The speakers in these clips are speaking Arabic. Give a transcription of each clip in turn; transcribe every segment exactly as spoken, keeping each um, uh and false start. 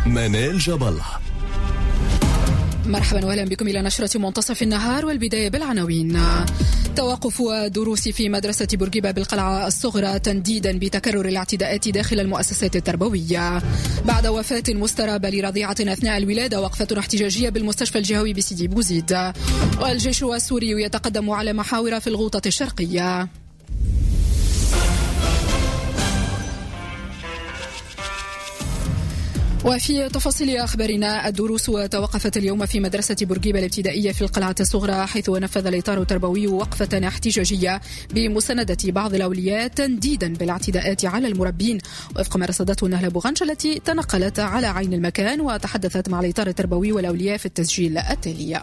منال جبل. مرحبا وأهلا بكم إلى نشرة منتصف النهار، والبداية بالعناوين. توقف دروس في مدرسة بورقيبة بالقلعة الصغرى تنديدا بتكرر الاعتداءات داخل المؤسسات التربوية. بعد وفاة مسترابة لرضيعة أثناء الولادة، وقفة احتجاجية بالمستشفى الجهوي بسيدي بوزيد. والجيش السوري يتقدم على محاور في الغوطة الشرقية. وفي تفاصيل أخبارنا، الدروس توقفت اليوم في مدرسة بورقيبة الابتدائية في القلعة الصغرى، حيث نفذ الإطار التربوي وقفة احتجاجية بمساندة بعض الأولياء تنديدا بالاعتداءات على المربين، وفق ما رصدته نهلة بوغنش التي تنقلت على عين المكان وتحدثت مع الإطار التربوي والأولياء في التسجيل التالي.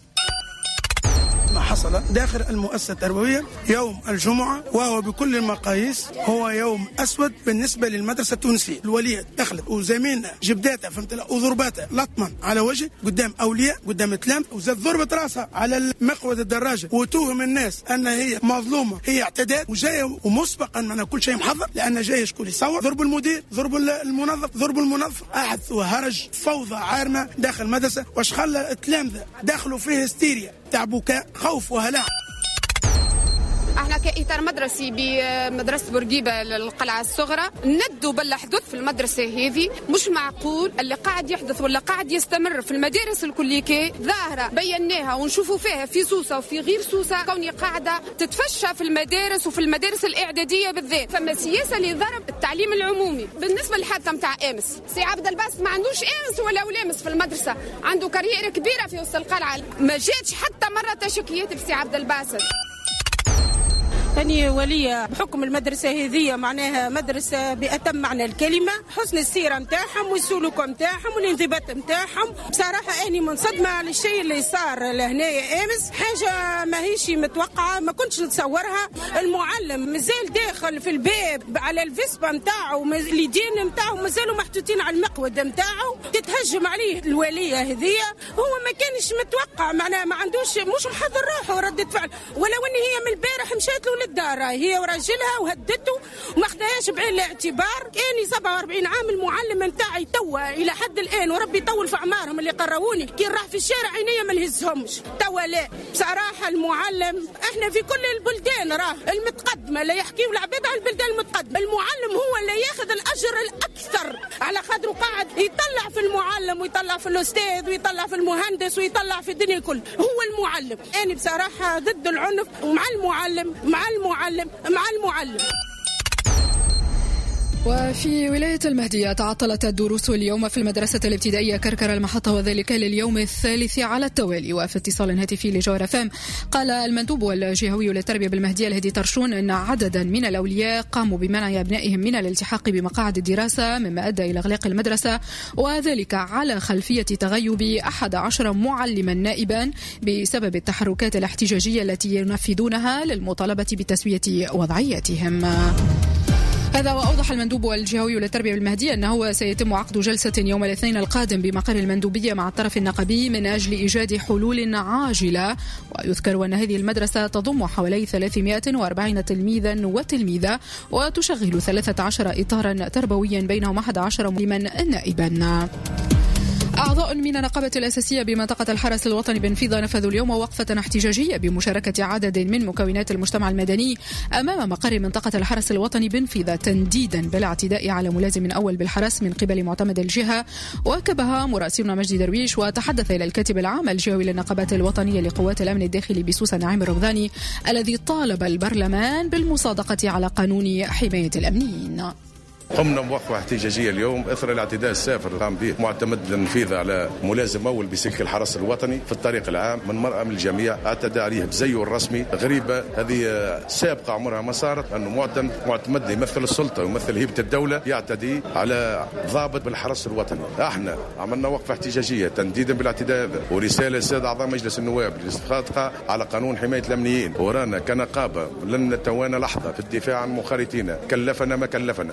ما حصل داخل المؤسسة التربوية يوم الجمعة، وهو بكل المقاييس هو يوم أسود بالنسبة للمدرسة التونسية. الولية دخلت وزميلنا جبداتها فهمت وضرباتها لطما على وجه قدام أولياء قدام تلام، وزاد ضربت راسها على مقود الدراجة وتوهم الناس أن هي مظلومة، هي اعتداء وجاية ومسبقا معنا كل شيء محضر، لأن جاي شكون يصور ضرب المدير ضرب المنظف ضرب المنظف أحد وهرج فوضى عارمة داخل المدرسة. واش خلى التلامذة دخلوا فيه هستيريا تاع بكاء خوف وهلع. احنا كإطار مدرسي بمدرسة بورقيبة للقلعة الصغرى ندوا بالحدث في المدرسة هذه. مش معقول اللي قاعد يحدث ولا قاعد يستمر في المدارس الكليكية، ظاهرة بيناها ونشوفوا فيها في سوسة وفي غير سوسة، كوني قاعدة تتفشى في المدارس وفي المدارس الإعدادية بالذات. فما سياسة لضرب التعليم العمومي. بالنسبة للحادثة متاع أمس، سي عبد الباسط ما عندوش أمس ولا ولامس في المدرسة، عنده كارير كبيرة في وسط القلعة، ما جاتش حتى مرة تشكيات بسي عبد الباسط. أني ولية بحكم المدرسة هذه، معناها مدرسة بأتم معنى الكلمة، حسن السيرة متاعهم والسلوك متاعهم والانضباط متاعهم. بصراحة أني منصدمة على الشيء اللي صار لهنايا أمس، حاجة ما هيش متوقعة، ما كنتش نتصورها. المعلم مازال داخل في الباب على الفيسبا متاعه، اليدين متاعه مازالوا محطوطين على المقود متاعه، تتهجم عليه الولية هذه. هو ما كانش متوقع، معناها ما عندوش مش محضر روحه وردة فعل، ولو أن هي من البارح مشات له للدار هي وراجلها وهدته وما خداهاش بعين الاعتبار. كاني سبعة وأربعين عام المعلم نتاعي توا الى حد الان، وربي يطول في اعمارهم اللي قرروني، كي راح في الشارع عينيا ما نهزهمش توا. لا بصراحه المعلم احنا في كل البلدان راه المتقدمه، لا يحكيوا العباد على البلدان المتقدمه، المعلم هو اللي ياخذ الاجر الاكثر على قدره، قاعد يطلع في المعلم ويطلع في الاستاذ ويطلع في المهندس ويطلع في الدنيا كل، هو المعلم. انا بصراحه ضد العنف، ومع المعلم مع المعلم مع المعلم. وفي ولاية المهدية تعطلت الدروس اليوم في المدرسة الابتدائية كركر المحطة، وذلك لليوم الثالث على التوالي. وفي اتصال هاتفي لجوهر فام، قال المندوب الجهوي للتربية بالمهدية الهدي ترشون أن عددا من الأولياء قاموا بمنع أبنائهم من الالتحاق بمقاعد الدراسة، مما أدى إلى إغلاق المدرسة، وذلك على خلفية تغيب أحد عشر معلما نائبا بسبب التحركات الاحتجاجية التي ينفذونها للمطالبة بتسوية وضعيتهم. هذا وأوضح المندوب الجهوي للتربية بالمهدية أنه سيتم عقد جلسة يوم الاثنين القادم بمقر المندوبية مع الطرف النقابي من أجل إيجاد حلول عاجلة. ويذكر أن هذه المدرسة تضم حوالي ثلاثمائة وأربعين تلميذا وتلميذة، وتشغل ثلاثة عشر إطارا تربويا بينهم أحد عشر معلما نائبا. أعضاء من النقابة الأساسية بمنطقة الحرس الوطني بنفيذة نفذوا اليوم وقفة احتجاجية بمشاركة عدد من مكونات المجتمع المدني أمام مقر منطقة الحرس الوطني بنفيذة تنديدا بالاعتداء على ملازم أول بالحرس من قبل معتمد الجهة. وكبها مراسلنا مجدي درويش، وتحدث إلى الكاتب العام الجهوي للنقابات الوطنية لقوات الأمن الداخلي بسوسة نعيم الرغذاني الذي طالب البرلمان بالمصادقة على قانون حماية الأمنيين. قمنا بوقفة احتجاجية اليوم اثر الاعتداء السافر قام به معتمد للنفيذ على ملازم اول بسلك الحرس الوطني في الطريق العام من مرأة من الجميع، اعتدى عليه بزيه الرسمي غريبة. هذه سابقة عمرها ما صارت، انه معتمد معتمد يمثل السلطة ويمثل هيبة الدولة يعتدي على ضابط بالحرس الوطني. احنا عملنا وقفة احتجاجية تنديدا بالاعتداء هذا، ورسالة للسادة اعضاء مجلس النواب للصادقة على قانون حماية الامنيين، ورانا كنقابة لن نتوانى لحظة في الدفاع عن مخالفينا كلفنا ما كلفنا.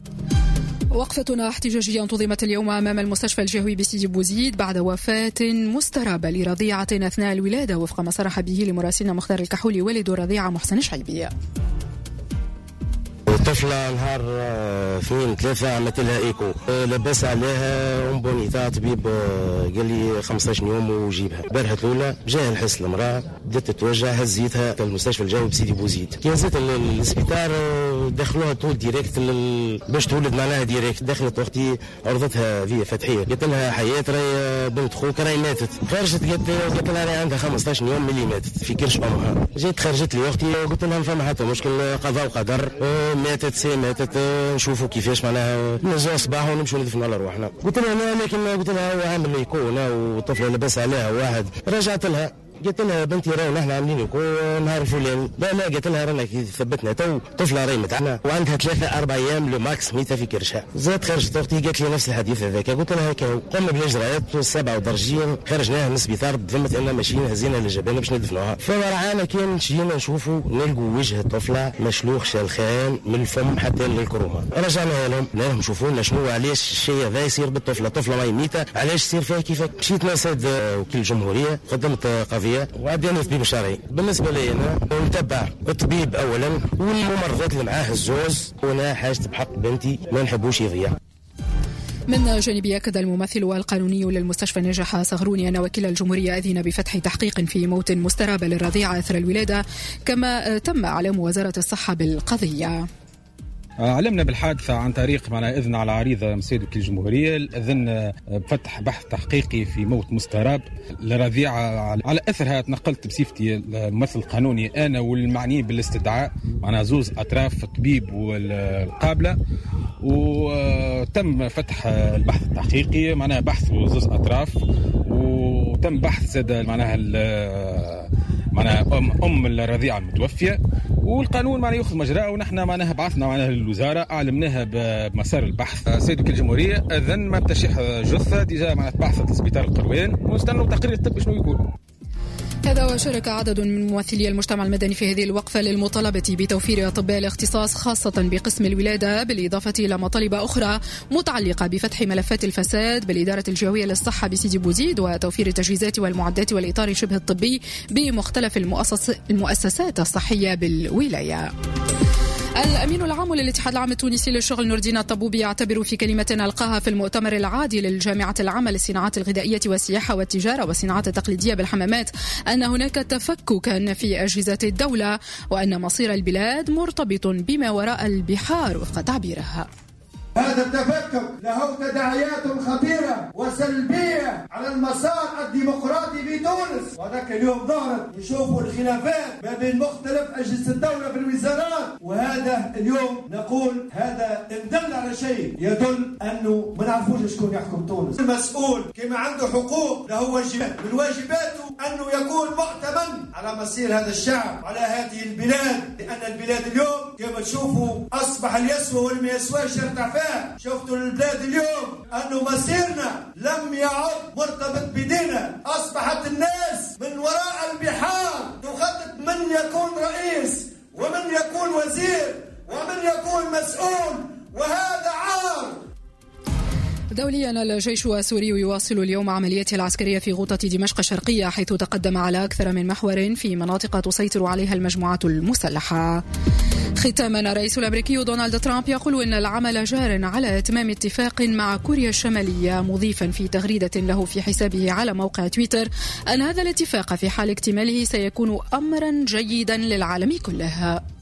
وقفتنا احتجاجية انتظمت اليوم أمام المستشفى الجهوي بسيدي بوزيد بعد وفاة مسترابة لرضيعة أثناء الولادة، وفق ما صرح به لمراسلنا مختار الكحولي والد الرضيعة محسن شعيبية. طفلة نهار اثنين ثلاثة عملت لها ايكو، لبس عليها امبونيتا طبيب قال لي خمسطاش يوم وجيبها. البارحة الأولى جاها الحس المرأة بدات تتوجع، هزيتها المستشفى الجوي بسيدي بوزيد. كي نزلت للسبيطار دخلوها طول ديريكت باش تولد معناها ديريكت. دخلت اختي عرضتها فيا فتحية، قلت لها حياة راهي بنت خوك راهي ماتت. خرجت قلت لها راهي عندها خمسطاش يوم ملي ماتت في كرش امها. جيت خرجت لي اختي وقلت لها ما فما حتى مشكل، قضاء وقدر، ماتت سي ماتت، نشوفوا كيفاش معناها نرجعوا صباح ونمشوا ندفنوا على روحنا. قلت لها انا لكن قلت لها هو عامل يكون والطفله لبس عليها واحد. رجعت لها قلت لها بنتي راهي نحن عاملين يكون نهار الفلاني. لا لا قلت لها رانا كي ثبتنا تو طفله راهي متعنا وعندها ثلاثه اربع ايام لو ماكس ميته في كرشها. زاد خرجت اختي قالت لي نفس الحديث هذاك. قلت لها هكا قمنا بالاجراءات السبعه ودرجين، خرجناها من السبيطار بذمه اننا ماشيين هزينا للجبانه باش ندفنوها. فرعانا كان جينا نشوفوا نلقوا وجه الطفله مشلوخ شلخان من الفم حتى للكرومه. رجعنا لهم لا لهم شوفوا لنا شنو علاش الشيء هذا يصير بالطفله، طفله راهي ميته علاش يصير فيها كيفك. مشيت نسد وكيل الجمهوريه قدمت قضيه وعدينا الطبيب الشرعي. بالنسبه لي انا نتبع الطبيب اولا والممرضات اللي معاه الزوز، وانا حاجتي بحق بنتي ما نحبوش يضيع. من جانبه أكد الممثل والقانوني للمستشفى ناجح صغروني أن وكيل الجمهورية أذن بفتح تحقيق في موت مستراب للرضيعة أثر الولادة، كما تم إعلام وزارة الصحة بالقضية. علمنا بالحادثة عن طريق معنا إذن على عريضة من سيد وكيل الجمهورية الإذن بفتح بحث تحقيقي في موت مستراب لرضيعة. على أثرها تنقلت بصفتي الممثل القانوني أنا والمعنيين بالاستدعاء معنا زوز أطراف الطبيب والقابلة، وتم فتح البحث التحقيقي معناها بحث زوز أطراف، وتم بحث زاد معناها معناها أم, أم الرضيعة المتوفية، والقانون معناها يأخذ مجراه. ونحن معناها بعثنا معناها للوزارة أعلمناها بمسار البحث. سيد وكيل الجمهورية أذن ما بتشيح جثة ديجا معناها بعثت لسبيطار القروان ونستنوا تقرير الطب شنو يكون. هذا وشارك عدد من ممثلي المجتمع المدني في هذه الوقفة للمطالبة بتوفير أطباء الاختصاص خاصة بقسم الولادة، بالإضافة إلى مطالب أخرى متعلقة بفتح ملفات الفساد بالإدارة الجهوية للصحة بسيدي بوزيد، وتوفير التجهيزات والمعدات والإطار شبه الطبي بمختلف المؤسس المؤسسات الصحية بالولاية. الأمين العام للاتحاد العام التونسي للشغل نور الدين الطبوبي يعتبر في كلمة ألقاها في المؤتمر العادي للجامعة العامة للصناعات الغذائية والسياحة والتجارة والصناعات التقليدية بالحمامات أن هناك تفككا في أجهزة الدولة، وأن مصير البلاد مرتبط بما وراء البحار وفق تعبيرها. هذا التفكك له تداعيات خطيرة وسلبية على المسار الديمقراطي في تونس، وذاك اليوم ظهرت نشوفوا الخلافات ما بين مختلف أجهزة الدولة في الوزارات، وهذا اليوم نقول هذا إن دل على شيء يدل أنه ما نعرفوش شكون يحكم تونس. المسؤول كما عنده حقوق له واجبات، من واجباته أنه يكون مؤتمن على مصير هذا الشعب على هذه البلاد، لأن البلاد اليوم كما تشوفوا أصبح اليسوى والما يسواش يرتع فيها. شفتوا البلاد اليوم أنه مسيرنا لم يعد مرتبط بدينا، أصبحت الناس من وراء البحار تخطط من يكون رئيس ومن يكون وزير ومن يكون مسؤول، وهذا عار. دوليا الجيش السوري يواصل اليوم عملياته العسكرية في غوطة دمشق الشرقية، حيث تقدم على أكثر من محور في مناطق تسيطر عليها المجموعات المسلحة. ختاما، الرئيس الأمريكي دونالد ترامب يقول إن العمل جار على إتمام اتفاق مع كوريا الشمالية، مضيفا في تغريدة له في حسابه على موقع تويتر أن هذا الاتفاق في حال اكتماله سيكون أمرا جيدا للعالم كله.